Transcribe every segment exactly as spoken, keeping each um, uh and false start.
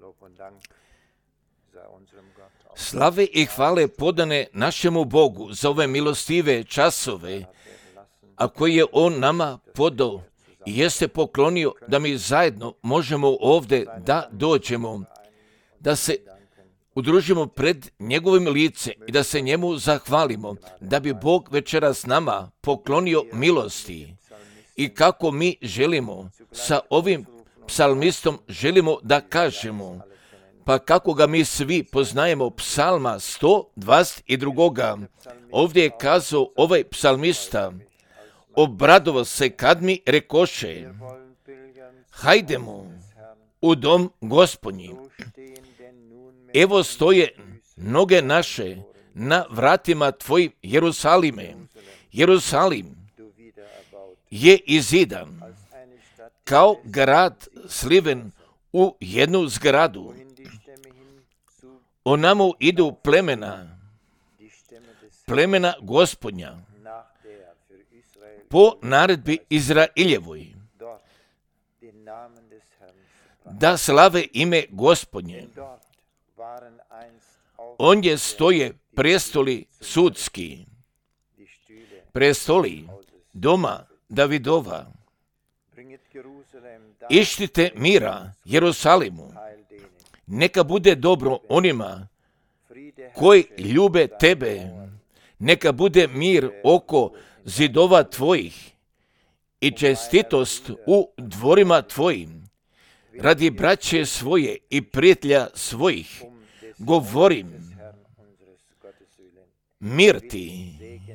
Slave i hvale podane našemu Bogu za ove milostive časove, a koje je On nama podao i jeste poklonio da mi zajedno možemo ovdje da dođemo, da se udružimo pred njegovim lice i da se njemu zahvalimo, da bi Bog večeras nama poklonio milosti. I kako mi želimo sa ovim psalmistom želimo da kažemo, pa kako ga mi svi poznajemo, psalma sto dvadeset dva. Ovdje je kazao ovaj psalmista, obradovao se kad mi rekoše, hajdemo u dom Gospodnji. Evo stoje noge naše na vratima tvojim, Jerusalime. Jerusalim je izidan kao grad sliven u jednu zgradu. Onamo idu plemena, plemena Gospodnja, po naredbi Izraeljevoj, da slave ime Gospodnje. Ondje stoje prestoli sudski, prestoli doma Davidova. Ištite mira Jerusalimu, neka bude dobro onima koji ljube tebe, neka bude mir oko zidova tvojih i čestitost u dvorima tvojim, radi braće svoje i prijatelja svojih, govorim, mir ti.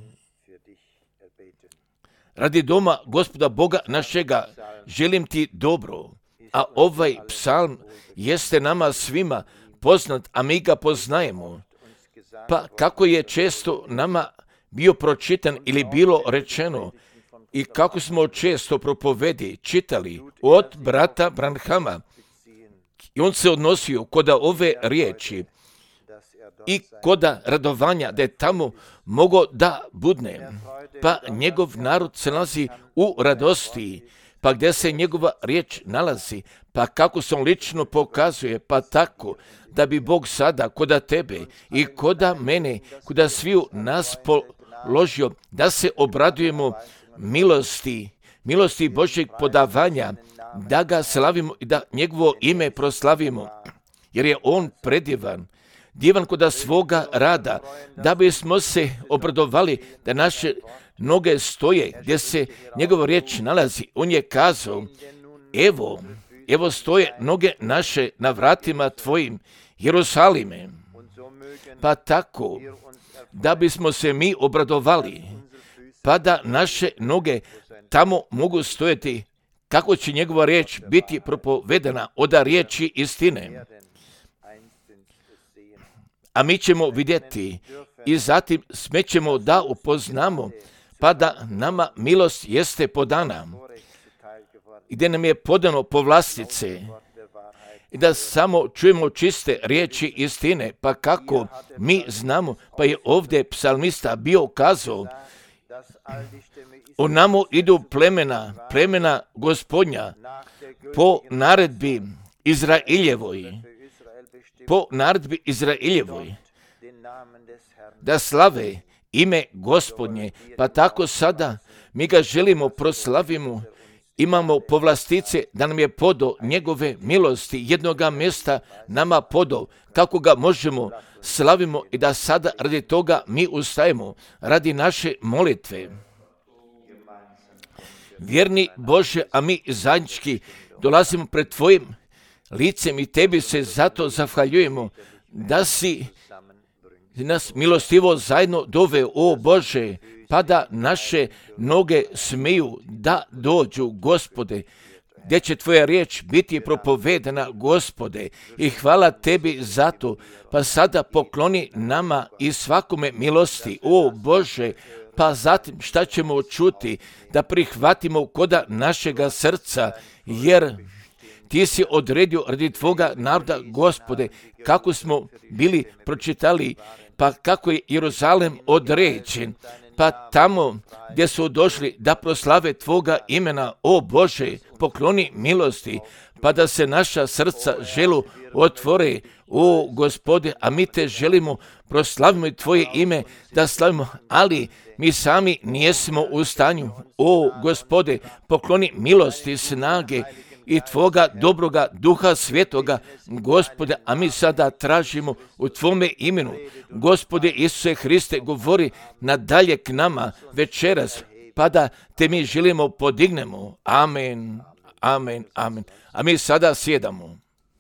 Radi doma Gospoda Boga našega želim ti dobro, a ovaj psalm jeste nama svima poznat, a mi ga poznajemo. Pa kako je često nama bio pročitan ili bilo rečeno i kako smo često propovedi čitali od brata Branhama, i on se odnosio koda ove riječi i koda radovanja da je tamo mogo da budne, pa njegov narod se nalazi u radosti, pa gdje se njegova riječ nalazi, pa kako se on lično pokazuje, pa tako da bi Bog sada koda tebe i koda mene, koda sviju nas položio, da se obradujemo milosti, milosti Božjeg podavanja, da ga slavimo i da njegovo ime proslavimo, jer je on predivan, divan koda svoga rada, da bismo se obradovali da naše noge stoje gdje se njegova riječ nalazi. On je kazao, evo, evo stoje noge naše na vratima tvojim, Jerusalime. Pa tako, da bismo se mi obradovali, pa da naše noge tamo mogu stojati, kako će njegova riječ biti propovedana od riječi istine. A mi ćemo vidjeti i zatim smećemo da upoznamo, pa da nama milost jeste podana, gdje nam je podano povlastice, i da samo čujemo čiste riječi istine, pa kako mi znamo, pa je ovdje psalmista bio kazao, onamo idu plemena, plemena Gospodnja, po naredbi Izraeljevoj, po naredbi Izraeljevoj, da slave ime Gospodnje, pa tako sada mi ga želimo proslavimo, imamo povlastice da nam je podao njegove milosti, jednoga mjesta nama podao, kako ga možemo slavimo i da sada radi toga mi ustajemo, radi naše molitve. Vjerni Bože, a mi zajednički dolazimo pred tvojim licem i tebi se zato zahvaljujemo da si nas milostivo zajedno doveo, o Bože, pa da naše noge smiju da dođu, Gospode, gdje će tvoja riječ biti propovedana, Gospode, i hvala tebi za to, pa sada pokloni nama i svakome milosti, o Bože, pa zatim šta ćemo čuti, da prihvatimo koda našega srca, jer ti si odredio radi tvoga naroda, Gospode, kako smo bili pročitali, pa kako je Jeruzalem određen, pa tamo gdje su došli da proslave Tvoga imena, o Bože, pokloni milosti, pa da se naša srca želu otvore, o Gospode, a mi Te želimo, proslavimo Tvoje ime, da slavimo, ali mi sami nijesmo u stanju, o Gospode, pokloni milosti, snage i Tvoga dobroga Duha Svetoga, Gospode, a mi sada tražimo u Tvome imenu. Gospode Isuse Hriste, govori nadalje k nama večeras, pa da Te mi želimo podignemo. Amen, amen, amen. A mi sada sjedamo.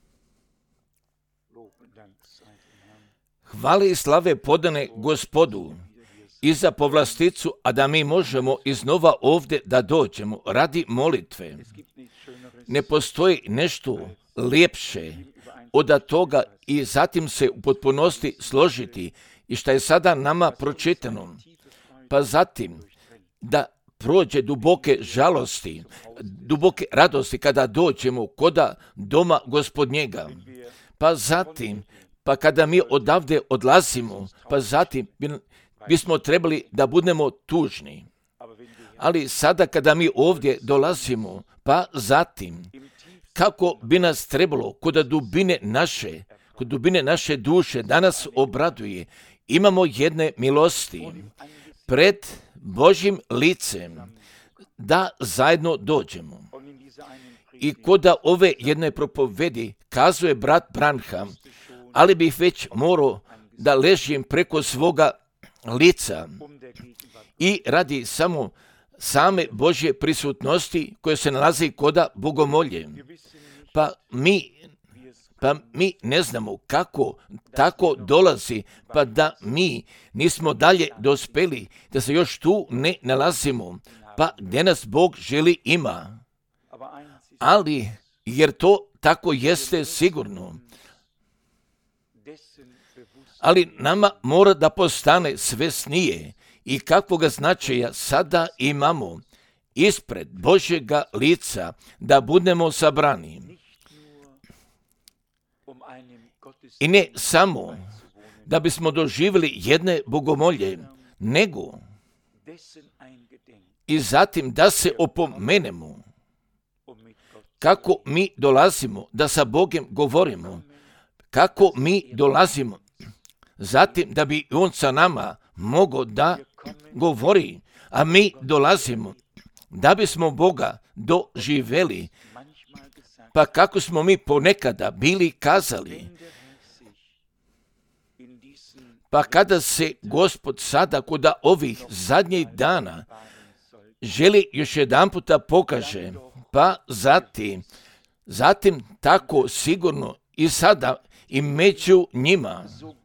Hvale i slave podane Gospodu i za povlasticu, a da mi možemo iznova ovdje da dođemo radi molitve. Ne postoji nešto ljepše od toga i zatim se u potpunosti složiti i što je sada nama pročitano. Pa zatim da prođe duboke žalosti, duboke radosti kada dođemo koda doma Gospodnjega. Pa zatim, pa kada mi odavde odlazimo, pa zatim bismo trebali da budemo tužni. Ali sada kada mi ovdje dolazimo, pa zatim, kako bi nas trebalo kod dubine naše, kod dubine naše duše da nas obraduje, imamo jedne milosti pred Božjim licem da zajedno dođemo. I kod ove jedne propovedi kazuje brat Branham, ali bih već morao da ležim preko svoga lica i radi samo same Božje prisutnosti koje se nalazi koda bogomolje. Pa mi, pa mi ne znamo kako tako dolazi, pa da mi nismo dalje dospeli, da se još tu ne nalazimo, pa gdje nas Bog želi ima. Ali, jer to tako jeste sigurno, ali nama mora da postane svesnije i kakvoga značaja sada imamo ispred Božjega lica da budemo sabrani. I ne samo da bismo doživjeli jedne bogomolje, nego i zatim da se opomenemo kako mi dolazimo, da sa Bogom govorimo, kako mi dolazimo, zatim da bi On sa nama mogao da govori, a mi dolazimo da bismo Boga doživjeli. Pa kako smo mi ponekada bili kazali, pa kada se Gospod sada kod ovih zadnjih dana želi još jedan puta pokaže, pa zatim, zatim tako sigurno i sada i među njima,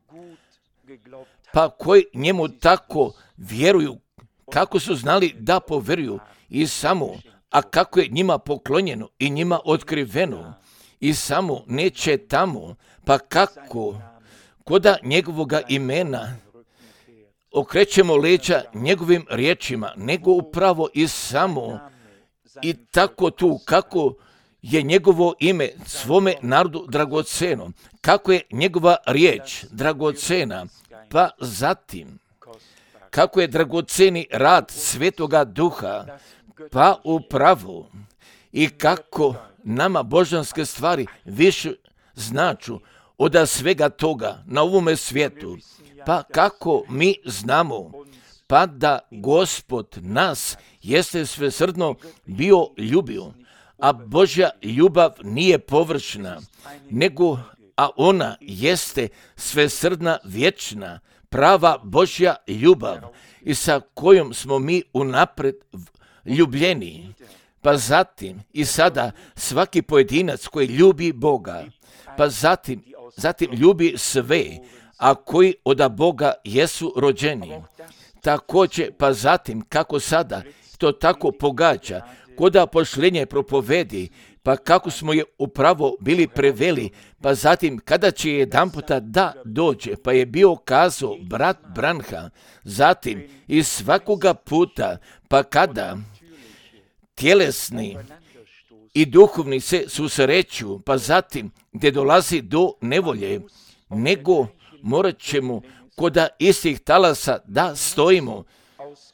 pa koji njemu tako vjeruju, kako su znali da poveruju i samo, a kako je njima poklonjeno i njima otkriveno i samo neće tamo, pa kako koda njegovoga imena okrećemo leđa njegovim riječima, nego upravo i samo i tako tu, kako je njegovo ime svome narodu dragoceno, kako je njegova riječ dragocena, pa zatim kako je dragoceni rad Svetoga Duha, pa upravo i kako nama božanske stvari više značu od svega toga na ovome svijetu, pa kako mi znamo, pa da Gospod nas jeste svesrdno bio ljubio, a Božja ljubav nije površna, nego a ona jeste svesrdna, vječna, prava Božja ljubav i sa kojom smo mi unapred ljubljeni. Pa zatim i sada svaki pojedinac koji ljubi Boga, pa zatim, zatim ljubi sve, a koji od Boga jesu rođeni. Također, pa zatim, kako sada to tako pogađa, koda pošljenje propovedi, pa kako smo je upravo bili preveli, pa zatim kada će jedan puta da dođe, pa je bio kazao brat Branham, zatim i svakoga puta, pa kada tjelesni i duhovni se susreću, pa zatim gdje dolazi do nevolje, nego morat ćemo koda istih talasa da stojimo,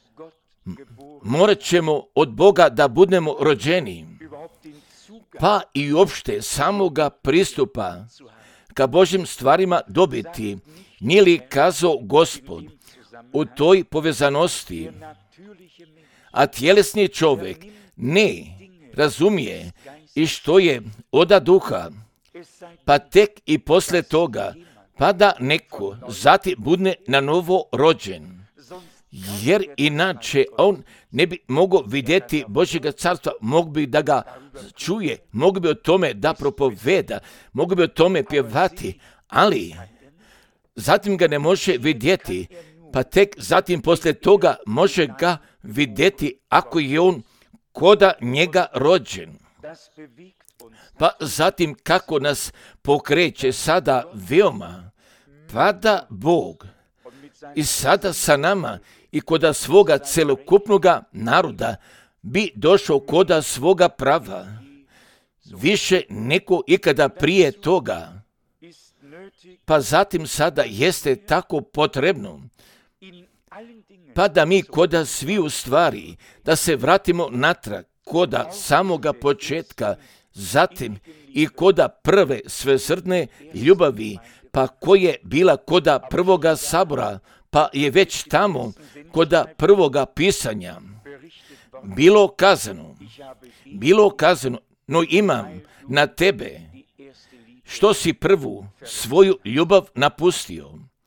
morat ćemo od Boga da budemo rođeni, pa i uopšte samoga pristupa ka Božjim stvarima dobiti. Nije li kazao Gospod u toj povezanosti, a tjelesni čovjek ne razumije i što je oda duha, pa tek i posle toga, pa da neko zatim bude na novo rođen. Jer inače on ne bi mogao vidjeti Božjega carstva, mogu bi da ga čuje, mogu bi o tome da propoveda, mogu bi o tome pjevati, ali zatim ga ne može vidjeti, pa tek zatim poslije toga može ga vidjeti ako je on koda njega rođen. Pa zatim kako nas pokreće sada veoma, pa da Bog i sada sa nama i koda svoga celokupnoga naroda bi došao koda svoga prava, više neko ikada prije toga. Pa zatim sada jeste tako potrebno, pa da mi koda svi u stvari, da se vratimo natrag koda samoga početka, zatim i koda prve svesrdne ljubavi, pa koje bila koda prvoga sabora, pa je već tamo koda prvoga pisanja bilo kazano, bilo kazano, no imam na tebe što si prvu svoju ljubav napustio.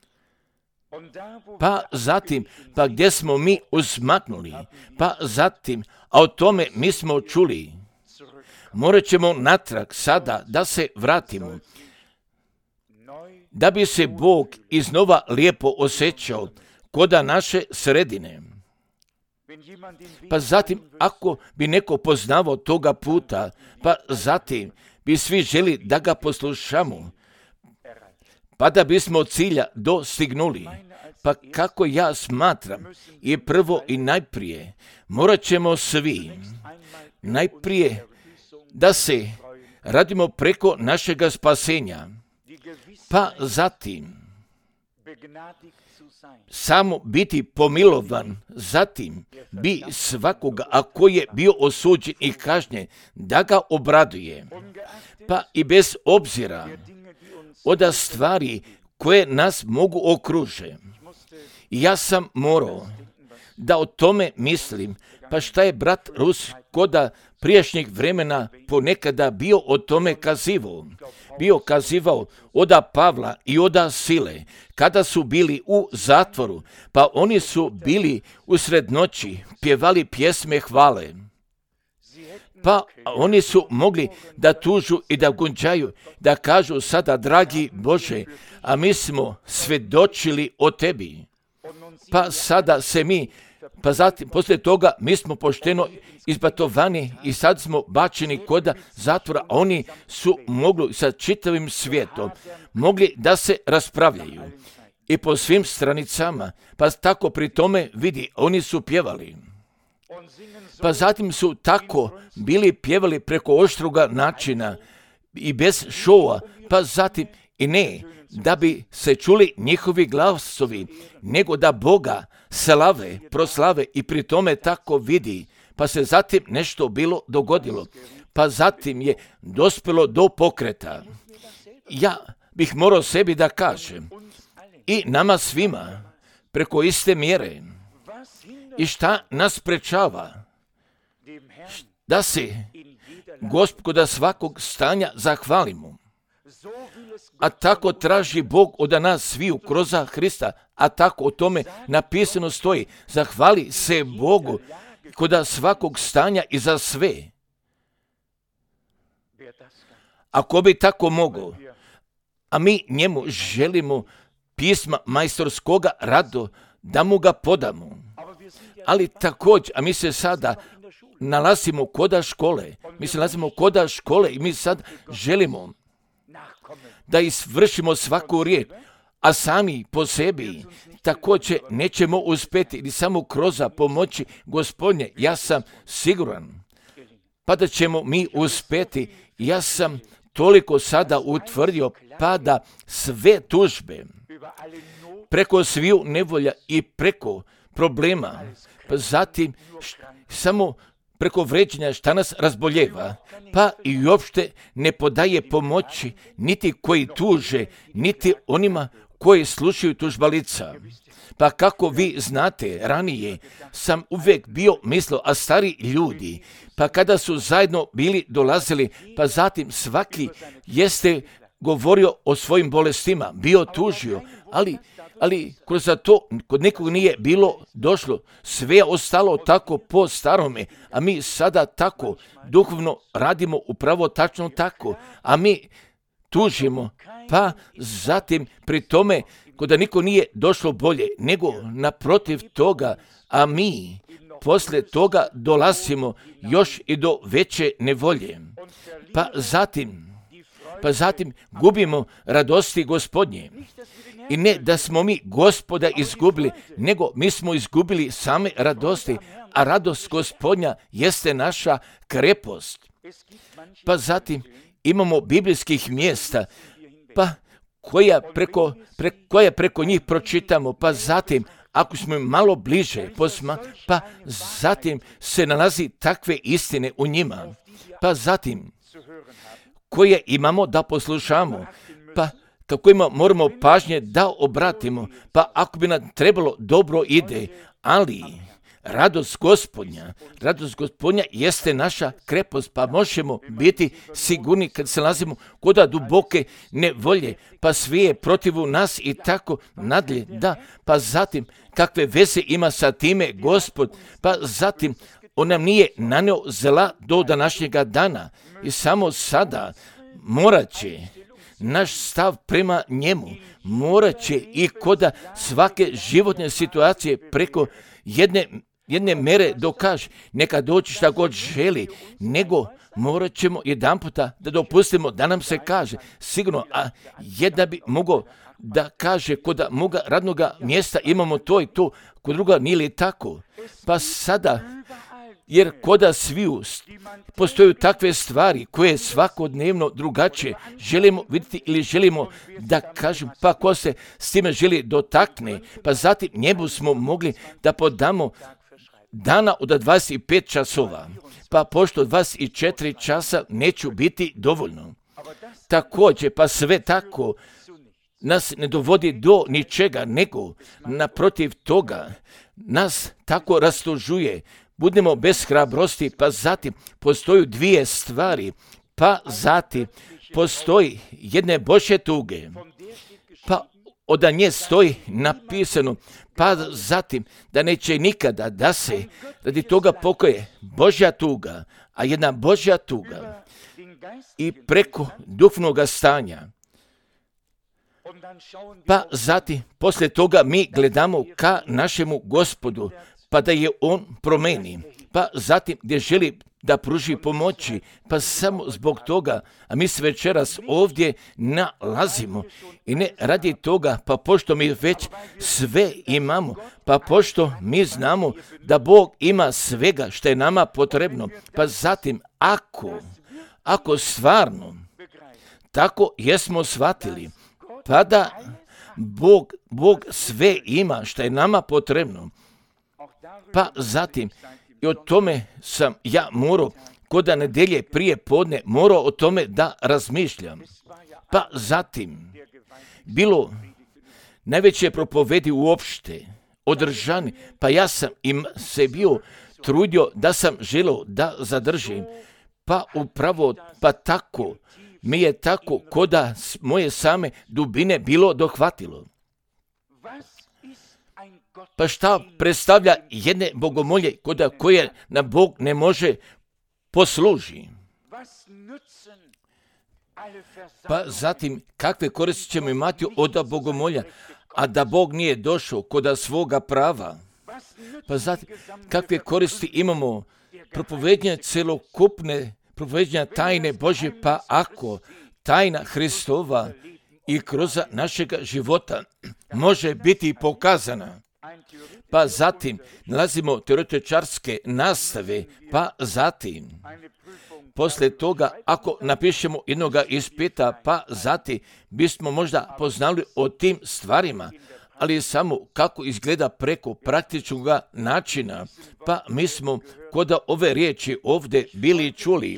Pa zatim, pa gdje smo mi uzmaknuli, pa zatim, a o tome mi smo čuli, morat ćemo natrag sada da se vratimo, da bi se Bog iznova lijepo osjećao koda naše sredine. Pa zatim, ako bi neko poznavao toga puta, pa zatim bi svi želi da ga poslušamo, pa da bismo od cilja dostignuli. Pa kako ja smatram, i prvo i najprije, morat ćemo svi najprije da se radimo preko našega spasenja, pa zatim samo biti pomilovan, zatim bi svakoga, ako je bio osuđen i kažnjen, da ga obraduje, pa i bez obzira od stvari koje nas mogu okruže. Ja sam morao da o tome mislim, pa šta je brat Rus koda prijašnjeg vremena ponekada bio o tome kazivao. Bio kazivao oda Pavla i oda Sile, kada su bili u zatvoru, pa oni su bili usred noći, pjevali pjesme hvale. Pa oni su mogli da tužu i da gunđaju, da kažu sada, dragi Bože, a mi smo svjedočili o tebi. Pa sada se mi, pa zatim, poslije toga, mi smo pošteno izbatovani i sad smo bačeni koda zatvora, a oni su mogli sa čitavim svijetom, mogli da se raspravljaju i po svim stranicama, pa tako pri tome vidi, oni su pjevali. Pa zatim su tako bili pjevali preko oštroga načina i bez šova, pa zatim i ne da bi se čuli njihovi glasovi, nego da Boga slave, proslave i pri tome tako vidi. Pa se zatim nešto bilo dogodilo, pa zatim je dospjelo do pokreta. Ja bih morao sebi da kažem i nama svima preko iste mjere i šta nas sprečava da se Gospoda svakog stanja zahvalimo. A tako traži Bog od nas sviju kroz Hrista, a tako o tome napisano stoji. Zahvali se Bogu koda svakog stanja i za sve. Ako bi tako mogao, a mi njemu želimo pisma majstorskoga rado da mu ga podamo. Ali također, a mi se sada nalazimo koda škole, mi se nalazimo koda škole i mi sad želimo da izvršimo svaku riječ, a sami po sebi također nećemo uspjeti ili samo kroz pomoći Gospodnje. Ja sam siguran, pa da ćemo mi uspjeti. Ja sam toliko sada utvrdio, pa da sve tužbe preko sviju nevolja i preko problema, pa zatim š, samo preko vređenja šta nas razboljeva, pa i uopšte ne podaje pomoći niti koji tuže, niti onima koji slušaju tužbalica. Pa kako vi znate, ranije sam uvijek bio mislio, a stari ljudi, pa kada su zajedno bili dolazili, pa zatim svaki jeste govorio o svojim bolestima, bio tužio, ali, ali kroz to kod nekog nije bilo došlo, sve ostalo tako po starome, a mi sada tako duhovno radimo upravo tačno tako, a mi tužimo, pa zatim pri tome kod da niko nije došlo bolje, nego naprotiv toga, a mi poslije toga dolazimo još i do veće nevolje. Pa zatim, pa zatim gubimo radosti Gospodnje. I ne da smo mi Gospoda izgubili, nego mi smo izgubili same radosti, a radost Gospodnja jeste naša krepost. Pa zatim imamo biblijskih mjesta, pa koja preko, pre, koja preko njih pročitamo, pa zatim ako smo malo bliže posma, pa zatim se nalazi takve istine u njima, pa zatim koje imamo da poslušamo, pa kojima moramo pažnje da obratimo, pa ako bi nam trebalo dobro ide, ali radost Gospodnja, radost Gospodnja jeste naša krepost, pa možemo biti sigurni kad se nalazimo kod duboke nevolje, pa sve je protiv nas i tako nadalje, da, pa zatim kakve veze ima sa time Gospod, pa zatim on nam nije naneo zla do današnjega dana i samo sada morat će naš stav prema njemu, morat će i kod svake životne situacije preko jedne jedne mere dokaže, neka doći šta god želi, nego morat ćemo jedan puta da dopustimo da nam se kaže, sigurno, a jedna bi mogao da kaže kod moga radnoga mjesta imamo to i to, kod druga nije li tako, pa sada, jer koda sviju postoju takve stvari koje svakodnevno drugačije želimo vidjeti ili želimo da kažem, pa ko se s time želi dotakne, pa zatim njemu smo mogli da podamo dana od dvadeset pet časova, pa pošto dvadeset četiri časa neću biti dovoljno. Također, pa sve tako nas ne dovodi do ničega, nego naprotiv toga nas tako rastužuje. Budemo bez hrabrosti, pa zatim postoju dvije stvari, pa zatim postoji jedne Božje tuge, pa od nje stoji napisano, pa zatim da neće nikada da se radi toga pokoje Božja tuga, a jedna Božja tuga i preko duhovnog stanja. Pa zatim poslije toga mi gledamo ka našemu Gospodu, pa da je on promeni, pa zatim gdje želi da pruži pomoći, pa samo zbog toga, a mi se večeras ovdje nalazimo i ne radi toga, pa pošto mi već sve imamo, pa pošto mi znamo da Bog ima svega što je nama potrebno, pa zatim ako, ako stvarno tako jesmo shvatili, pa da Bog, Bog sve ima što je nama potrebno, pa zatim i o tome sam ja morao kod nedelje prije podne morao o tome da razmišljam. Pa zatim bilo najveće propovedi uopšte održani, pa ja sam im se bio trudio da sam želio da zadržim, pa upravo pa tako mi je tako koda moje same dubine bilo dohvatilo. Pa šta predstavlja jedne bogomolje koda koje na Bog ne može posluži? Pa zatim kakve koristi ćemo imati od bogomolja, a da Bog nije došao koda svoga prava? Pa zatim kakve koristi imamo propovednje celokupne, propovednja tajne Božje, pa ako tajna Hristova i kroz našega života može biti pokazana. Pa zatim nalazimo teoretičarske nastave, pa zatim poslije toga ako napišemo jednoga ispita, pa zatim bismo možda poznali o tim stvarima, ali samo kako izgleda preko praktičnog načina. Pa mi smo kod ove riječi ovdje bili čuli.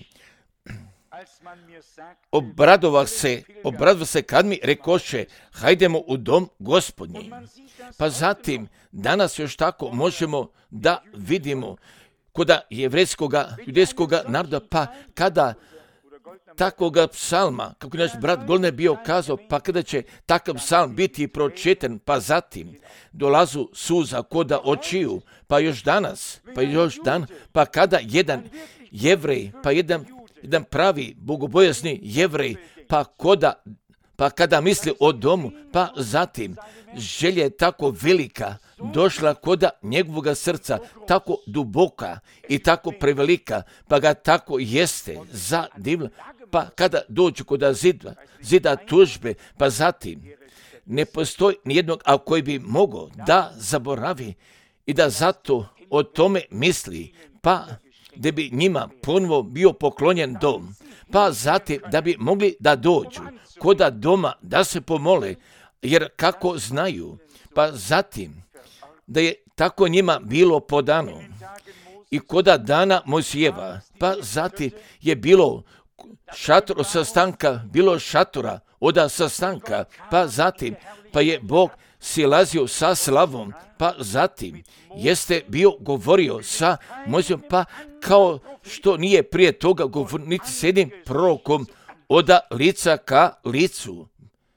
Obradovah se, obradovah se kad mi rekoše, hajdemo u dom Gospodnji. Pa zatim, danas još tako možemo da vidimo kod jevrejskog, judejskog naroda, pa kada takvoga psalma, kako naš brat Golne bio kazao, pa kada će takav psalm biti pročitan, pa zatim dolazu suza koda očiju, pa još danas, pa još dan, pa kada jedan jevrej, pa jedan, jedan pravi bogobojazni jevrej, pa koda, pa kada misli o domu, pa zatim želja je tako velika došla koda njegovoga srca, tako duboka i tako prevelika, pa ga tako jeste zadivla, pa kada dođu koda zida, zida tužbe, pa zatim ne postoji nijednog, a koji bi mogao da zaboravi i da zato o tome misli, pa da bi njima ponovo bio poklonjen dom, pa zatim da bi mogli da dođu koda doma da se pomole, jer kako znaju, pa zatim da je tako njima bilo podano i koda dana Mojsijeva, pa zatim je bilo šator sastanka, bilo šatora oda sastanka, pa zatim pa je Bog silazio sa slavom, pa zatim jeste bio govorio sa Mojsijom, pa kao što nije prije toga govorio niti s jednim prorokom oda lica ka licu.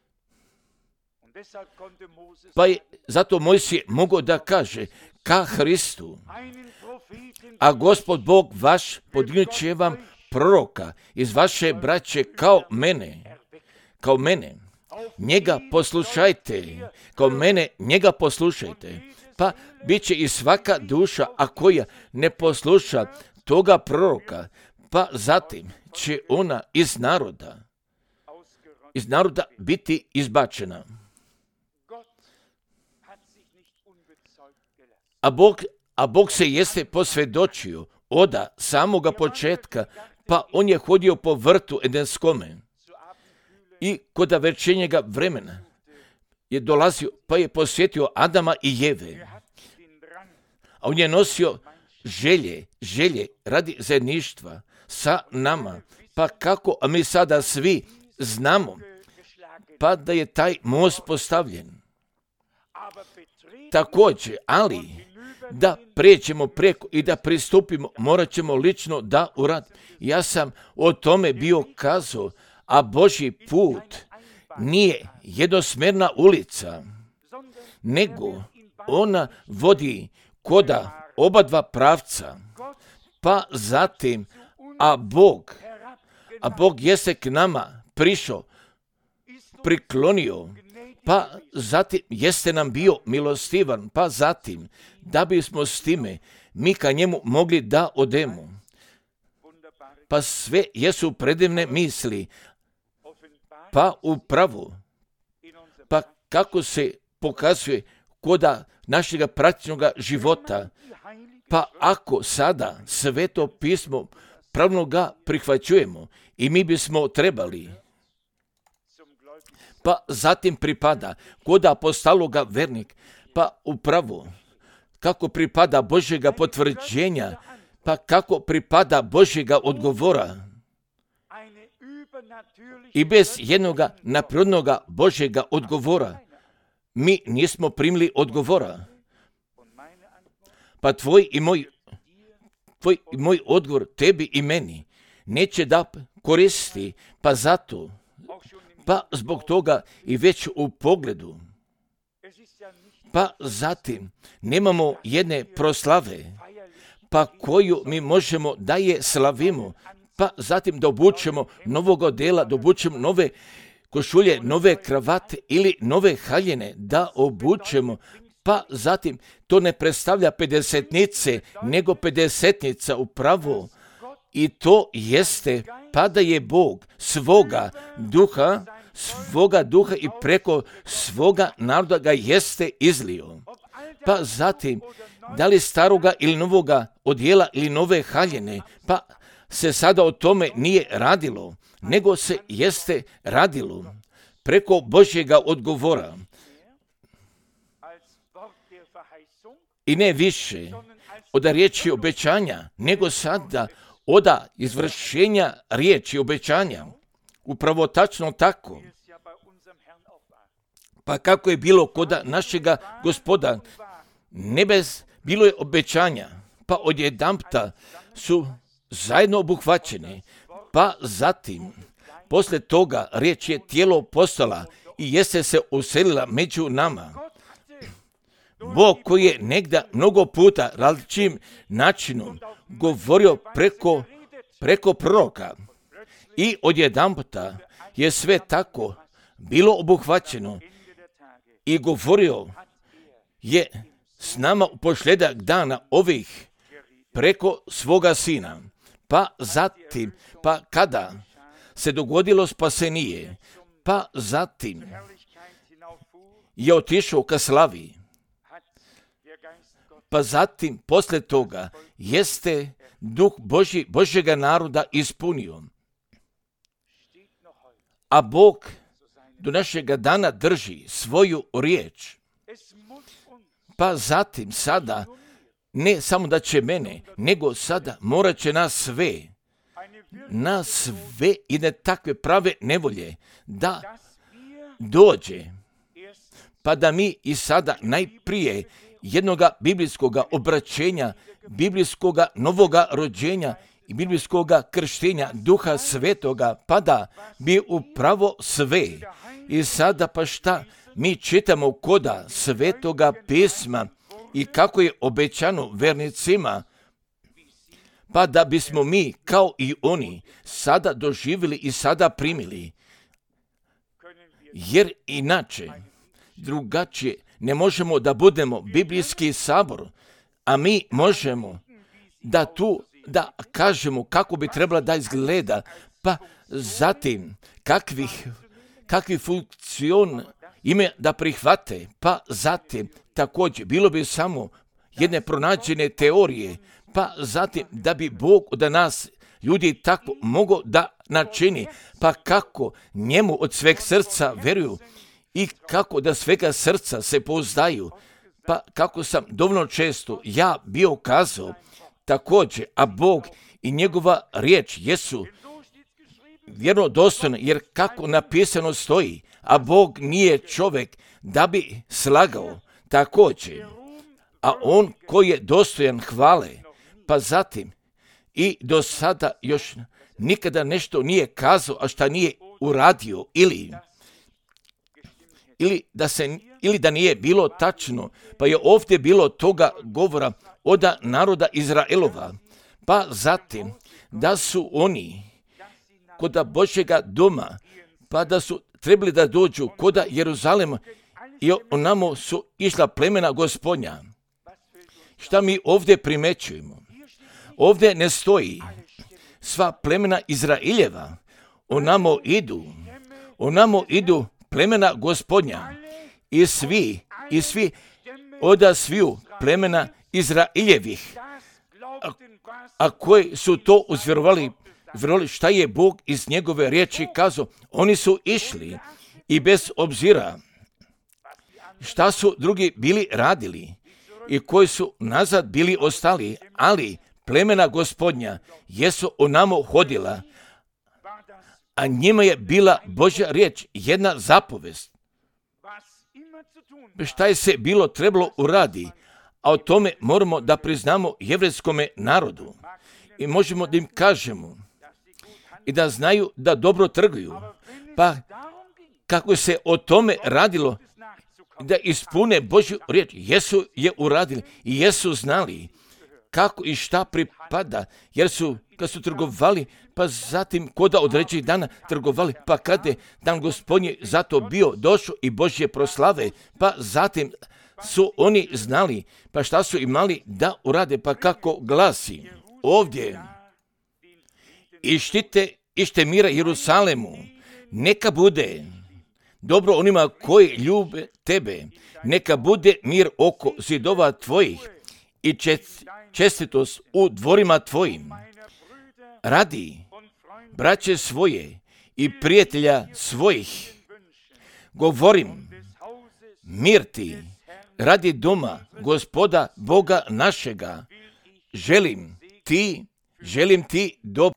Pa je zato Mojsije mogao da kaže ka Hristu, a Gospod Bog vaš podignut će vam proroka iz vaše braće kao mene, kao mene. Njega poslušajte, kao mene njega poslušajte. Pa bit će i svaka duša, a koja ne posluša toga proroka, pa zatim će ona iz naroda, iz naroda biti izbačena. A Bog, a Bog se jeste posvjedočio oda samoga početka, pa on je hodio po vrtu Edenskome i koda večernjega vremena je dolazio, pa je posjetio Adama i Jeve. A on je nosio želje, želje radi zajedništva sa nama. Pa kako, a mi sada svi znamo, pa da je taj most postavljen. Također, ali da pređemo preko i da pristupimo, morat ćemo lično da uradimo. Ja sam o tome bio kazao, a Božji put nije jednosmjerna ulica, nego ona vodi koda oba dva pravca, pa zatim, a Bog, a Bog jeste k nama prišao, priklonio, pa zatim jeste nam bio milostivan, pa zatim da bismo s time mi ka njemu mogli da odemo. Pa sve jesu predivne misli, pa upravo, pa kako se pokazuje koda našega praktičnog života, pa ako sada sveto pismo pravno ga prihvaćujemo i mi bismo trebali, pa zatim pripada kod apostologa vernik, pa upravo kako pripada Božjega potvrđenja, pa kako pripada Božjega odgovora. I bez jednoga naprirodnoga Božjega odgovora mi nismo primili odgovora. Pa tvoj i moj, tvoj i moj odgovor tebi i meni neće da koristi, pa zato, pa zbog toga i već u pogledu. Pa zatim nemamo jedne proslave, pa koju mi možemo da je slavimo, pa zatim da obučemo novog odela, da obučemo nove košulje, nove kravate ili nove haljine, da obučemo, pa zatim to ne predstavlja pedesetnice, nego pedesetnica upravo. I to jeste, pa da je Bog svoga duha, svoga duha i preko svoga naroda ga jeste izlio. Pa zatim, da li staroga ili novoga odjela ili nove haljine, pa se sada o tome nije radilo, nego se jeste radilo preko Božjega odgovora. i ne više od riječi obećanja, nego sada od izvršenja riječi obećanja. Upravo tačno tako. Pa kako je bilo kod našega Gospoda, nebes bilo je obećanja, pa odjedanputa su zajedno obuhvaćene, pa zatim, poslije toga, riječ je tijelo postala i jeste se uselila među nama. Bog koji je negdje mnogo puta različitim načinom govorio preko, preko proroka i odjedanputa je sve tako bilo obuhvaćeno i govorio je s nama u posljedak dana ovih preko svoga sina. Pa zatim, pa kada se dogodilo spasenije, pa zatim je otišao ka slavi, pa zatim poslije toga jeste duh Božji, Božjega naroda ispunio. A Bog do našega dana drži svoju riječ. Pa zatim sada, ne samo da će mene, nego sada morat će nas sve, nas sve jedne takve prave nevolje da dođe, pa da mi i sada najprije jednoga biblijskoga obraćenja, biblijskoga novoga rođenja i biblijskoga krštenja Duha Svetoga, pa da bi upravo sve. I sada pa šta mi čitamo koda Svetoga pisma i kako je obećano vernicima, pa da bismo mi kao i oni sada doživjeli i sada primili. Jer inače, drugačije, ne možemo da budemo biblijski sabor, a mi možemo da tu da kažemo kako bi trebala da izgleda, pa zatim kakvih, kakvi funkcion ime da prihvate, pa zatim također bilo bi samo jedne pronađene teorije, pa zatim da bi Bog od nas ljudi tako mogo da načini, pa kako njemu od sveg srca veruju i kako da svega srca se pouzdaju, pa kako sam dovoljno često ja bio kazao, također, a Bog i njegova riječ jesu vjerodostojne, jer kako napisano stoji, a Bog nije čovjek da bi slagao, također, a on koji je dostojan hvale, pa zatim i do sada još nikada nešto nije kazao, a šta nije uradio, ili ili da se ili da nije bilo tačno, pa je ovdje bilo toga govora od naroda Izraelova, pa zatim da su oni kod Božjega doma, pa da su trebali da dođu kod Jeruzalema i onamo su išla plemena Gospodnja. Šta mi ovdje primećujemo? Ovdje ne stoji sva plemena Izraeljeva, onamo idu, onamo idu plemena Gospodnja i svi, i svi od sviju plemena Izraeljevih, a, a koji su to uzvjerovali, vjerovali šta je Bog iz njegove riječi kazao, oni su išli i bez obzira šta su drugi bili radili i koji su nazad bili ostali, ali plemena Gospodnja jesu onamo hodila, a njima je bila Božja riječ, jedna zapovest. Šta je se bilo trebalo uradi, a o tome moramo da priznamo jevrejskome narodu i možemo da im kažemo i da znaju da dobro trguju. Pa kako se o tome radilo, da ispune Božju riječ, jesu je uradili i jesu znali kako i šta pripada, jer su, kad su trgovali, pa zatim koda određenih dana trgovali, pa kada je dan Gospodnji zato bio došao i Božje proslave, pa zatim su oni znali, pa šta su imali da urade, pa kako glasi ovdje, ištite, ište mira Jerusalemu, neka bude dobro onima koji ljube tebe, neka bude mir oko zidova tvojih i čest, čestitost u dvorima tvojim. Radi braće svoje i prijatelja svojih, govorim, mir ti, radi doma Gospoda Boga našega želim ti, želim ti dobro.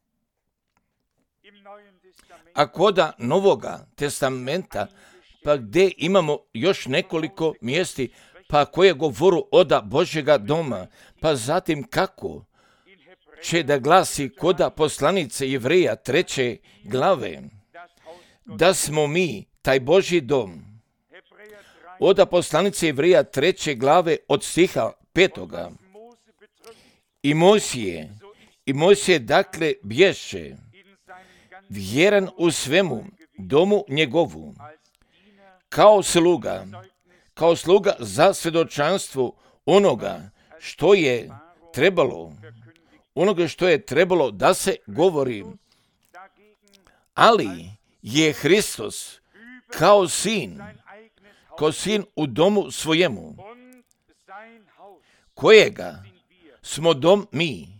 A koda Novoga testamenta, pa gdje imamo još nekoliko mjesti, pa koje govoru oda Božjega doma, pa zatim kako će da glasi koda poslanice Jevreja treće glave, da smo mi taj Božji dom. Oda poslanice Jevreja treće glave od stiha petoga. I Mojsije, i Mojsije dakle bješe, vjeran u svemu domu njegovu, kao sluga, kao sluga za svjedočanstvo onoga što je trebalo, onoga što je trebalo da se govori. Ali je Hristos kao sin, kao sin u domu svojemu, kojega smo dom mi.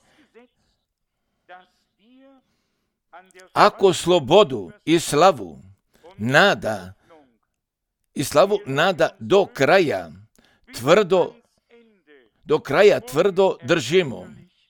Ako slobodu i slavu nada, i slavu nada do kraja, tvrdo, do kraja tvrdo držimo.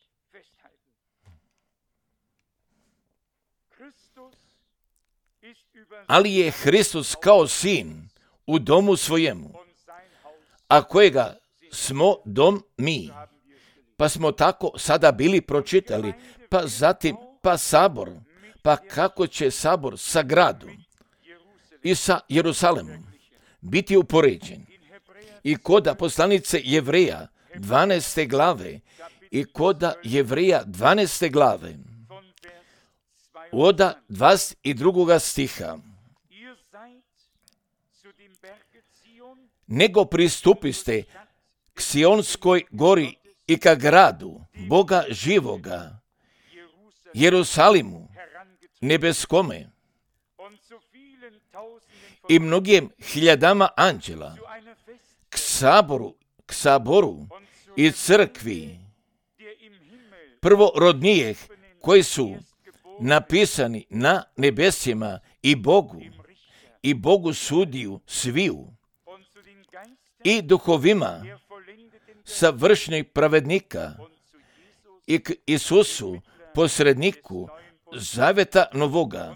Ali je Hristos kao sin u domu svojemu, a kojega smo dom mi. Pa smo tako sada bili pročitali, pa zatim pa sabor, pa kako će sabor sa gradom i sa Jerusalemom biti upoređen. I koda poslanice Jevreja dvanaeste glave, i koda Jevreja dvanaeste glave, oda dvadeset drugoga stiha. Nego pristupiste k Sionskoj gori i ka gradu Boga živoga, Jerusalimu, nebeskome, i mnogim hiljadama anđela, k saboru, k saboru i crkvi prvorodnijih koji su napisani na nebesima i Bogu, i Bogu sudiju sviju, i duhovima savršenih pravednika, i k Isusu, posredniku zaveta novoga,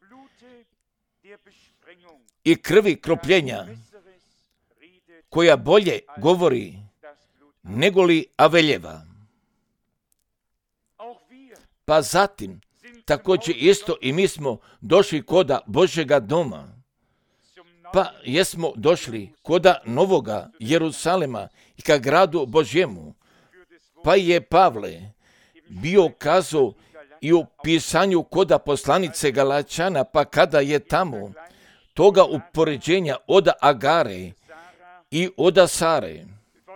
i krvi kropljenja, koja bolje govori negoli Aveljeva. Pa zatim, također isto i mi smo došli koda Božjega doma, pa jesmo došli koda novoga Jerusalema i ka gradu Božjemu, pa je Pavle bio kazao i u pisanju koda poslanice Galačana, pa kada je tamo toga upoređenja od Agare i od Sare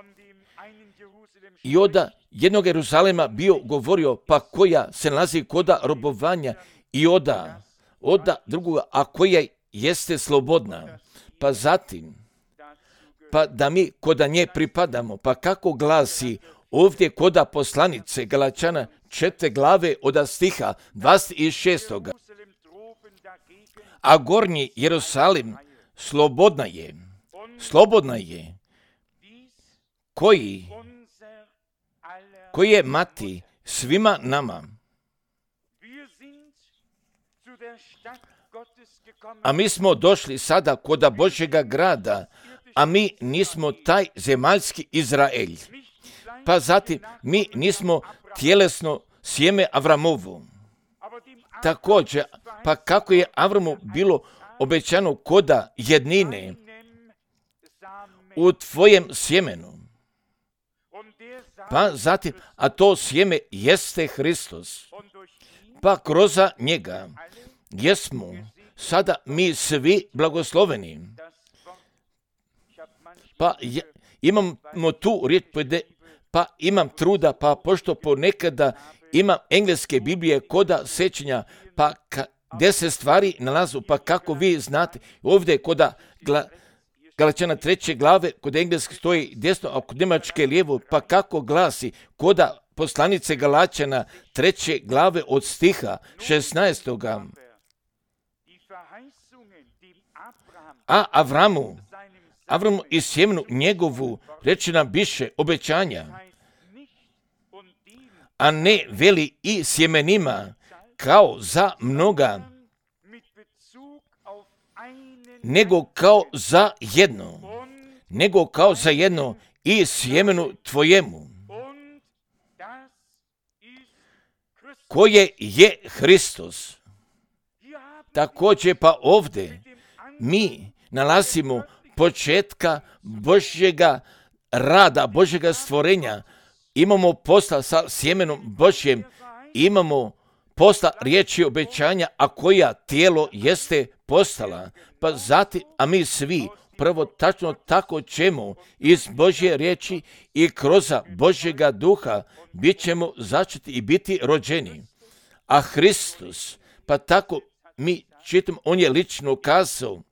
i od jednog Jeruzalema bio govorio, pa koja se nalazi koda robovanja, i oda, oda drugoga, a koja jeste slobodna. Pa zatim, pa da mi koda nje pripadamo, pa kako glasi ovdje koda poslanice Galačana četiri glave od stiha dvadeset šestoga. A gornji Jerusalim slobodna je, slobodna je, koji, koji je mati svima nama. A mi smo došli sada koda Božjega grada, a mi nismo taj zemaljski Izraelj. Pa zatim, mi nismo tjelesno sjeme Avramovo. Također, pa kako je Avramu bilo obećano koda jednine u tvojem sjemenu. Pa zatim, a to sjeme jeste Hristos. Pa kroz njega jesmo sada mi svi blagosloveni. Pa je, imamo tu riječ, pa imam truda, pa pošto ponekada imam engleske Biblije koda sećanja, pa ka, gdje se stvari nalazu, pa kako vi znate, ovdje koda gla, Galačana treće glave, kod engleske stoji desno, a kod njemačke lijevo, pa kako glasi koda poslanice Galačana treće glave od stiha šesnaestoga. A Avramu, Avramu i sjemenu njegovu rečena biše obećanja, a ne veli i sjemenima kao za mnoga, nego kao za jedno, nego kao za jedno i sjemenu tvojemu, koje je Hristos. Također pa ovdje mi nalazimo početka Božjega rada, Božjega stvorenja. Imamo posla sa sjemenom Božjem, imamo posla riječi obećanja, a koja tijelo jeste postala. Pa zatim, a mi svi prvo tačno tako ćemo iz Božje riječi i kroz Božjega duha bit ćemo začeti i biti rođeni. A Hristos, pa tako mi čitam, on je lično kazao,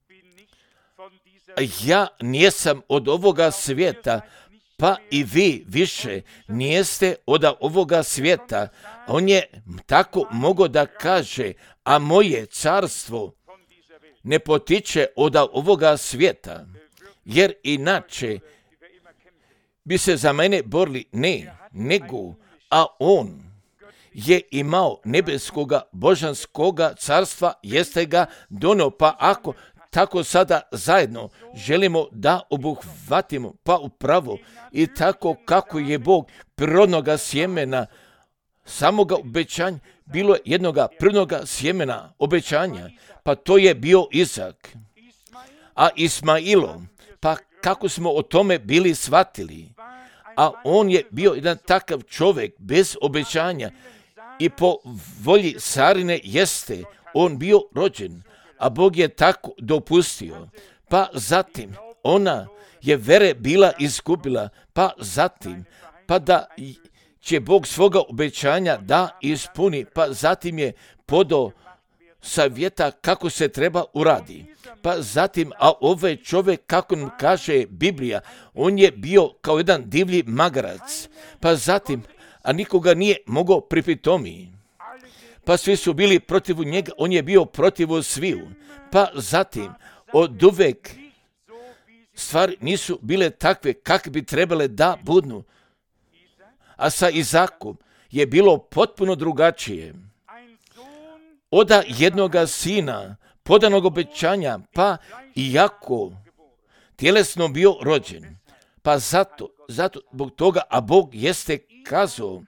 ja nisam od ovoga svijeta, pa i vi više nijeste od ovoga svijeta. On je tako mogao da kaže, a moje carstvo ne potiče od ovoga svijeta, jer inače bi se za mene borili, ne, nego, a on je imao nebeskoga, božanskoga carstva, jeste ga donio, pa ako tako sada zajedno želimo da obuhvatimo, pa upravo i tako kako je Bog prirodnoga sjemena, samoga obećanja, bilo je jednoga prirodnoga sjemena obećanja, pa to je bio Izak. A Ismailo, pa kako smo o tome bili shvatili, a on je bio jedan takav čovjek bez obećanja i po volji Sarine jeste on bio rođen, a Bog je tako dopustio. Pa zatim ona je vere bila izgubila, pa zatim, pa da će Bog svoga obećanja da ispuni, pa zatim je podao savjeta kako se treba uradi. Pa zatim, a ovaj čovjek, kako nam kaže Biblija, on je bio kao jedan divlji magarac. Pa zatim, a nikoga nije mogao pripitomiti. Pa svi su bili protiv njega, on je bio protiv sviju. Pa zatim, od uvek stvari nisu bile takve kakve bi trebale da budu. A sa Izakom je bilo potpuno drugačije. Oda jednoga sina, podanog obećanja, pa iako tjelesno bio rođen. Pa zato, zato zbog toga, a Bog jeste kazao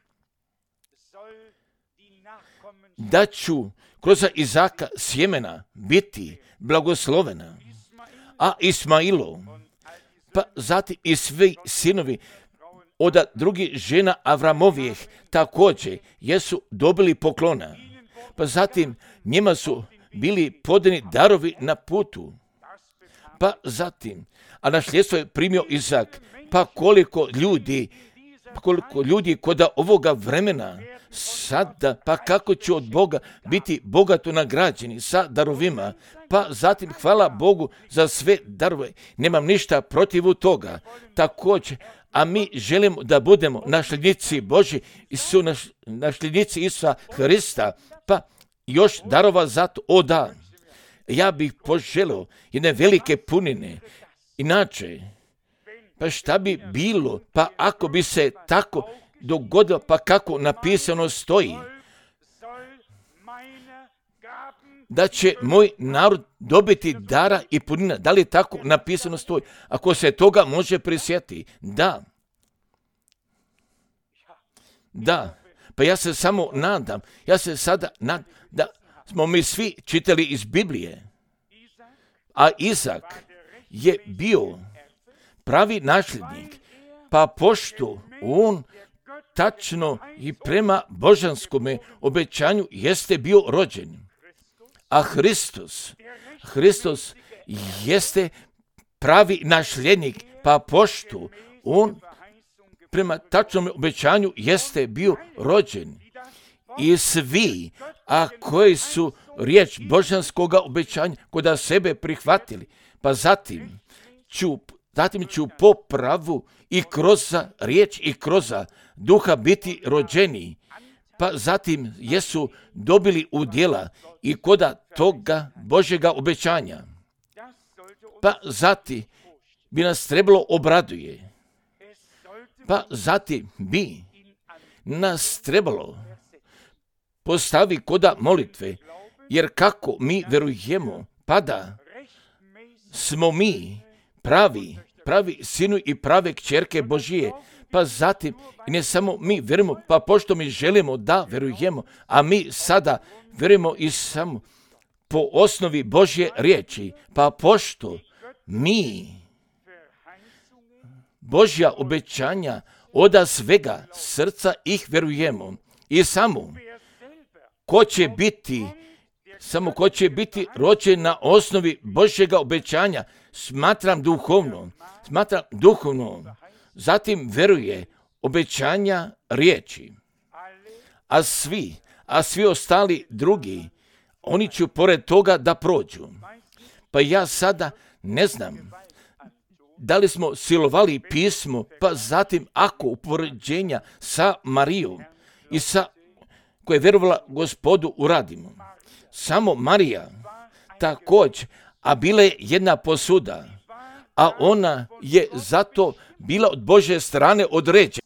da ću kroz Izaka sjemena biti blagoslovena. A Ismailo, pa zatim i svi sinovi od drugih žena Avramovih također jesu dobili poklona. Pa zatim njima su bili podani darovi na putu. Pa zatim, a nasljedstvo je primio Izak, pa koliko ljudi, pa koliko ljudi kod ovoga vremena sada, pa kako će od Boga biti bogato nagrađeni sa darovima, pa zatim hvala Bogu za sve darove, nemam ništa protiv toga. Također, a mi želimo da budemo nasljednici Božji i su naš, nasljednici Isusa Hrista, pa još darova zato, o da, ja bih poželio jedne velike punine, inače, pa šta bi bilo, pa ako bi se tako dogodilo, pa kako napisano stoji, da će moj narod dobiti dara i punina. Da li tako napisano stoji? Ako se toga može prisjetiti, da. Da. Pa ja se samo nadam, ja se sada nadam da smo mi svi čitali iz Biblije. A Izak je bio pravi nasljednik, pa pošto on tačno i prema božanskome obećanju jeste bio rođen. A Hristos, Hristos jeste pravi nasljednik, pa pošto on prema tačnom obećanju jeste bio rođen. I svi, a koji su riječ božanskoga obećanja kod sebe prihvatili, pa zatim ću, zatim ću po pravu i kroz riječ i kroz duha biti rođeni, pa zatim jesu dobili udjela i kod toga Božjega obećanja. Pa zatim bi nas trebalo obraduje. Pa zatim bi nas trebalo postavi koda molitve, jer kako mi verujemo, pa da smo mi pravi, pravi sinu i prave kćerke Božije, pa zatim i ne samo mi verujemo, pa pošto mi želimo da verujemo, a mi sada verujemo i samo po osnovi Božje riječi, pa pošto mi Božja obećanja oda svega srca ih verujemo i samo ko će biti samo ko će biti rođen na osnovi Božjega obećanja, smatram duhovno, smatram duhovno, zatim veruje obećanja riječi. A svi, a svi ostali drugi, oni će pored toga da prođu. Pa ja sada ne znam da li smo silovali pismo, pa zatim ako upoređenja sa Marijom i sa koja je vjerovala Gospodu uradimo. Samo Marija također, a bila je jedna posuda, a ona je zato bila od Božje strane određena.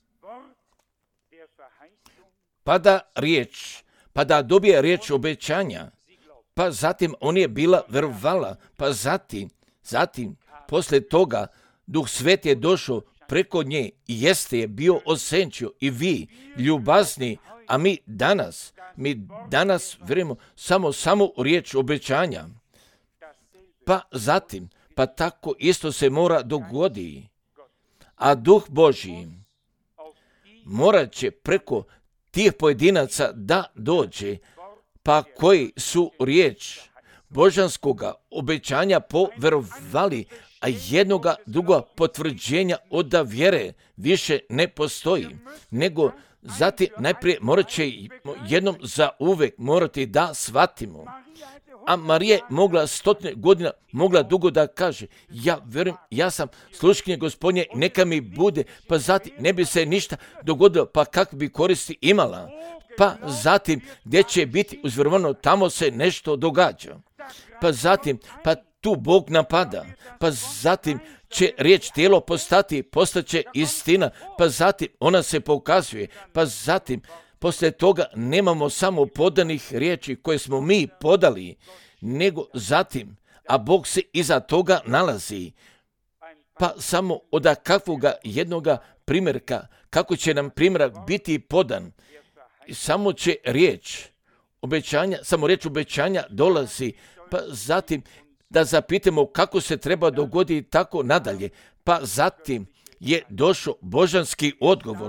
Pa da riječ, pa da dobije riječ obećanja, pa zatim on je bila verovala, pa zatim, zatim, poslije toga, Duh Svet je došao preko nje i jeste je bio osenčio i vi, ljubazni, a mi danas, mi danas verujemo samo, samo u riječ obećanja. Pa zatim, pa tako isto se mora dogoditi. A Duh Božji morat će preko tih pojedinaca da dođe, pa koji su riječ božanskoga obećanja poverovali, a jednoga druga potvrđenja od vjere više ne postoji, nego zatim najprije morat će jednom za uvek morati da shvatimo. A Marija mogla stotine godina, mogla dugo da kaže, ja verujem, ja sam sluškinja Gospodnje, neka mi bude, pa zatim ne bi se ništa dogodilo, pa kak bi koristi imala. Pa zatim, gdje će biti uzvjerovano, tamo se nešto događa. Pa zatim, pa tu Bog napada, pa zatim će riječ tijelo postati, postaće istina, pa zatim ona se pokazuje, pa zatim poslije toga nemamo samo podanih riječi koje smo mi podali, nego zatim, a Bog se iza toga nalazi, pa samo od kakvoga jednoga primjerka, kako će nam primjerak biti podan, samo će riječ obećanja, samo riječ obećanja dolazi, pa zatim da zapitamo kako se treba dogoditi tako nadalje, pa zatim je došao božanski odgovor.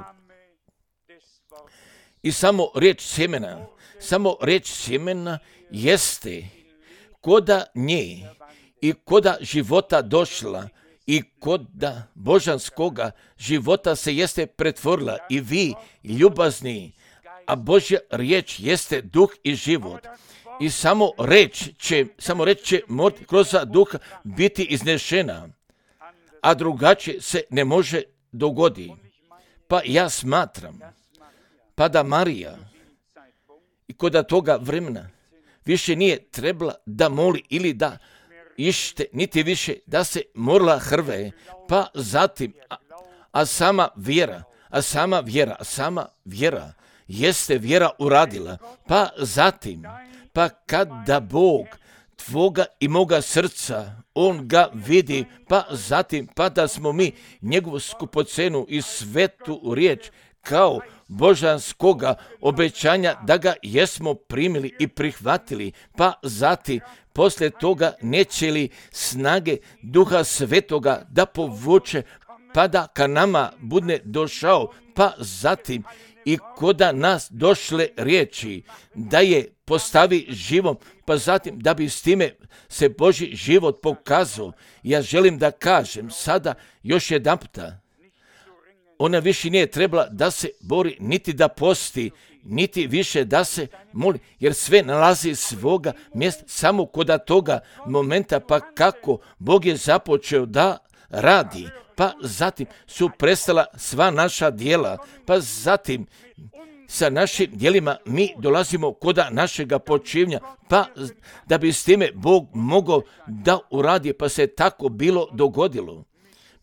I samo riječ sjemena, samo riječ sjemena jeste koda nje i koda života došla i koda božanskoga života se jeste pretvorila i vi ljubazni, a Božja riječ jeste duh i život. I samo reč će, samo reč će morati kroz duha biti iznešena, a drugačije se ne može dogoditi. Pa ja smatram, pa da Marija i kod toga vremena više nije trebala da moli ili da ište, niti više da se morala hrve, pa zatim, a, a sama vjera, a sama vjera, a sama vjera jeste vjera uradila, pa zatim, pa kada Bog tvoga i moga srca, on ga vidi, pa zatim, pa da smo mi njegovu skupocenu i svetu riječ kao božanskoga obećanja da ga jesmo primili i prihvatili, pa zatim, poslije toga neće li snage Duha Svetoga da povuče, pa da ka nama bude došao, pa zatim i koda nas došle riječi, da je postavi živom, pa zatim da bi s time se Božji život pokazao. Ja želim da kažem sada još jedan puta, ona više nije trebala da se bori, niti da posti, niti više da se moli, jer sve nalazi svoga mjesta samo koda toga momenta, pa kako Bog je započeo da radi, pa zatim su prestala sva naša djela, pa zatim sa našim djelima mi dolazimo koda našega počivnja, pa da bi s time Bog mogao da uradi, pa se tako bilo dogodilo.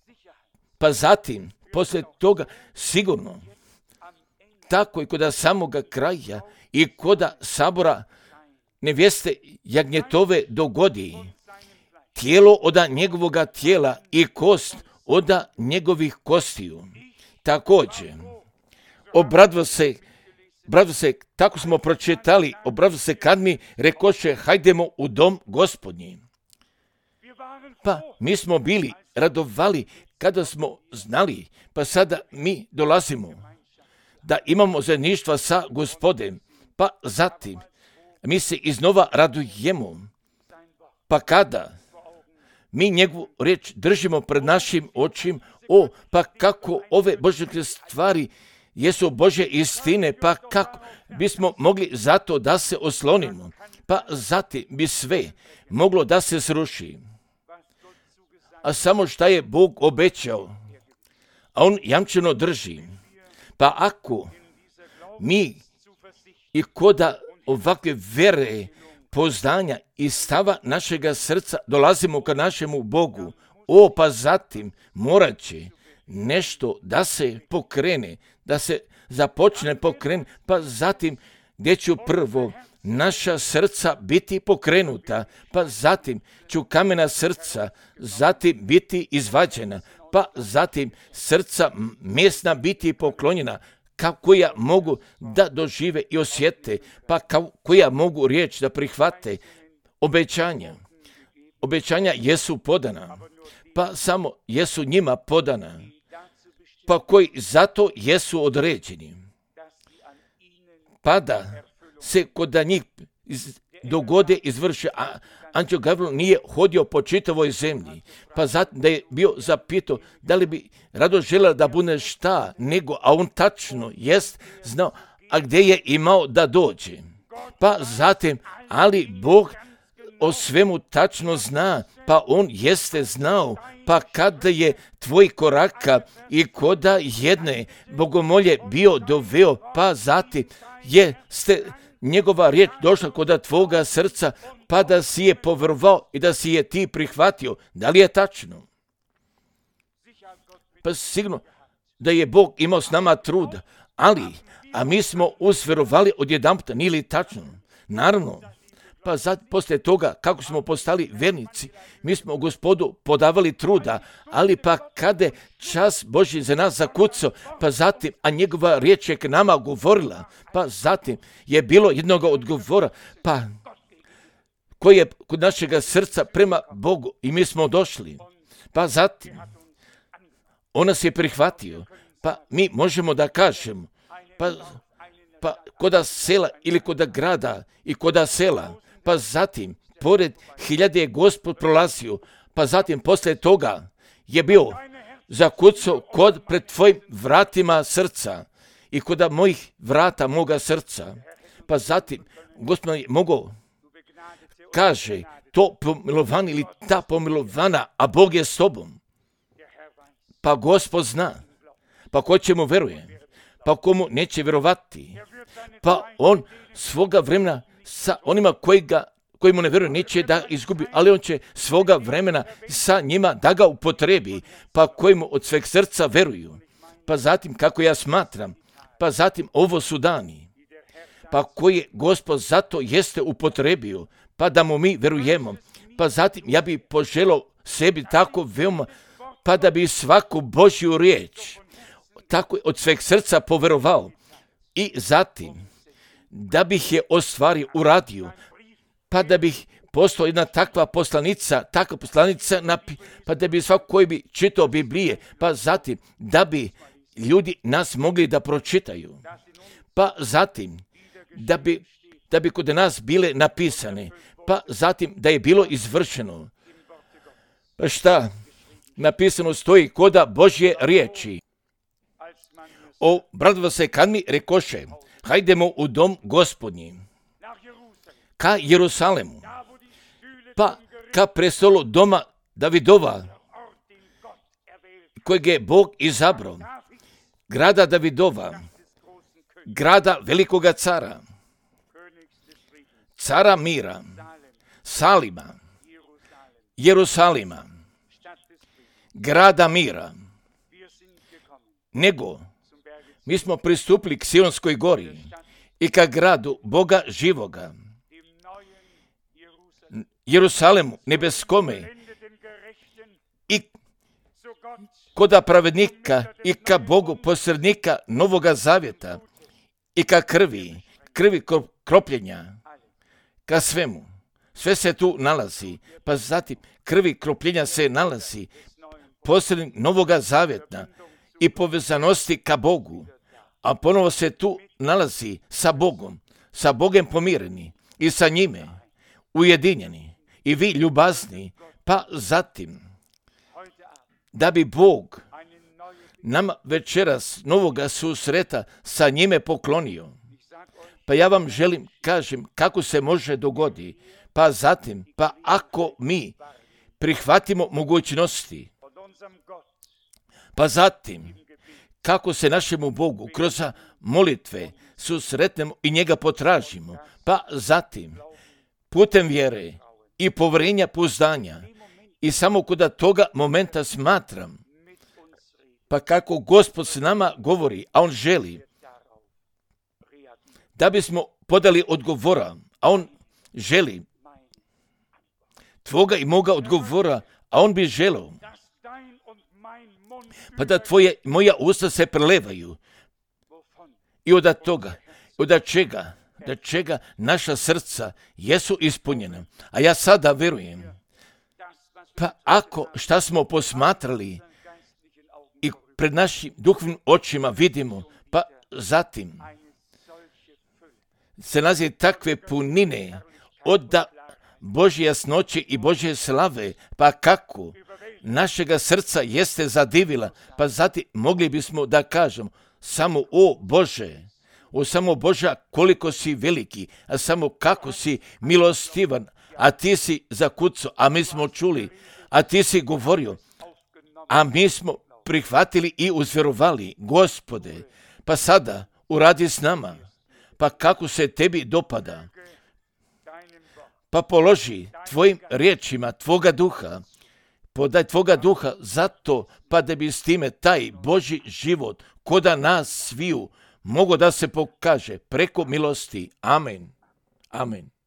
pa zatim, poslije toga, sigurno, tako i kod samoga kraja i kod sabora nevjeste jagnjetove dogodi, tijelo oda njegovoga tijela i kost oda njegovih kostiju. Također, obradva se, obradva se, tako smo pročitali, obradva se kad mi rekoše, hajdemo u dom Gospodnji. Pa mi smo bili radovali kada smo znali, pa sada mi dolazimo da imamo zajedništva sa Gospodem, pa zatim mi se iznova radujemo, pa kada mi njegovu riječ držimo pred našim očima, o, pa kako ove Božje stvari jesu Božje istine, pa kako bismo mogli zato da se oslonimo, pa zatim bi sve moglo da se sruši. A samo šta je Bog obećao, a on jamčeno drži. Pa ako mi i koda ovakve vere, poznanja i stava našega srca dolazimo ka našemu Bogu, o, pa zatim morat će nešto da se pokrene, da se započne pokrene, pa zatim gdje ću prvo naša srca biti pokrenuta, pa zatim ću kamena srca zatim biti izvađena, pa zatim srca mesna biti poklonjena, koja mogu da dožive i osjete, pa koja mogu riječ da prihvate. Obećanja. Obećanja jesu podana, pa samo jesu njima podana, pa koji zato jesu određeni. Pa da se kod njih dogode izvrše, a anđeo Gavril nije hodio po čitavoj zemlji, pa zatim da je bio zapitao da li bi rado želeo da bude šta, nego, a on tačno jest znao, a gdje je imao da dođe. Pa zatim, ali Bog o svemu tačno zna, pa on jeste znao, pa kada je tvoj koraka i koda jedne bogomolje bio doveo, pa zatim jeste njegova riječ došla kod tvoga srca, pa da si je povjerovao i da si je ti prihvatio. Da li je tačno? Pa sigurno da je Bog imao s nama truda, ali, a mi smo usvjerovali odjedanputa, nije li tačno? Naravno, pa sad, poslije toga, kako smo postali vernici, mi smo Gospodu podavali truda, ali pa kada čas Božji za nas zakucao, pa zatim, a njegova riječ je k nama govorila, pa zatim je bilo jednog odgovora, pa koji je kod našega srca prema Bogu i mi smo došli, pa zatim on nas je prihvatio, pa mi možemo da kažemo, pa, pa koda sela ili koda grada i koda sela, pa zatim, pored hiljade je Gospod prolazio, pa zatim poslije toga je bio zakucao kod pred tvojim vratima srca i kod mojih vrata moga srca. Pa zatim, Gospod je mogao, kaže, to pomilovan ili ta pomilovana, a Bog je s tobom. Pa Gospod zna, pa ko će mu veruje, pa komu neće vjerovati, pa on svoga vremena sa onima koji, ga, koji mu ne vjeruju neće da izgubi, ali on će svoga vremena sa njima da ga upotrebi, pa koji mu od sveg srca veruju. Pa zatim, kako ja smatram, pa zatim ovo su dani, pa koje Gospod zato jeste upotrebio, pa da mu mi verujemo. Pa zatim, ja bih poželao sebi tako veoma, pa da bi svaku Božju riječ tako od sveg srca poverovao. I zatim, da bih je ostvario, uradio, pa da bih postao jedna takva poslanica, takva poslanica, napi, pa da bi svako koji bi čitao Biblije, pa zatim da bi ljudi nas mogli da pročitaju, pa zatim da bi, da bi kod nas bile napisane, pa zatim da je bilo izvršeno. Pa šta? Napisano stoji koda Božje riječi. O, bratva se kad mi rekoše, hajdemo u dom Gospodnji, ka Jerusalemu, pa ka prestolu doma Davidova, kojeg je Bog izabrao, grada Davidova, grada velikoga cara, cara mira, Salima, Jerusalima, grada mira. nego mi smo pristupili k Sionskoj gori i ka gradu Boga živoga, Jerusalemu nebeskome i koda pravednika i ka Bogu posrednika Novoga zavjeta i ka krvi, krvi kropljenja, ka svemu. Sve se tu nalazi, pa zatim krvi kropljenja se nalazi posrednik Novoga zavjeta i povezanosti ka Bogu, a ponovo se tu nalazi sa Bogom, sa Bogom pomireni i sa njime ujedinjeni i vi ljubazni, pa zatim da bi Bog nama večeras novoga susreta sa njime poklonio. Pa ja vam želim, kažem, kako se može dogodi, pa zatim, pa ako mi prihvatimo mogućnosti, pa zatim, kako se našemu Bogu kroz molitve susretnemo i njega potražimo, pa zatim, putem vjere i povjerenja pouzdanja i samo kod toga momenta smatram, pa kako Gospod s nama govori, a On želi da bismo podali odgovora, a On želi tvoga i moga odgovora, a On bi želio pa da tvoje i moja usta se prelevaju i od toga, od čega, da čega naša srca jesu ispunjena. A ja sada verujem, pa ako šta smo posmatrali i pred našim duhovnim očima vidimo, pa zatim se nalazi takve punine od Božje jasnoće i Božje slave, pa kako našega srca jeste zadivila, pa zatim mogli bismo da kažemo samo o Bože, o samo Boža koliko si veliki, a samo kako si milostivan, a ti si zakucao, a mi smo čuli, a ti si govorio, a mi smo prihvatili i uzvjerovali, Gospode, pa sada uradi s nama, pa kako se tebi dopada, pa položi tvojim riječima tvoga duha, podaj tvoga duha zato pa da bi s time taj Božji život koda nas sviju mogo da se pokaže preko milosti. Amen. Amen.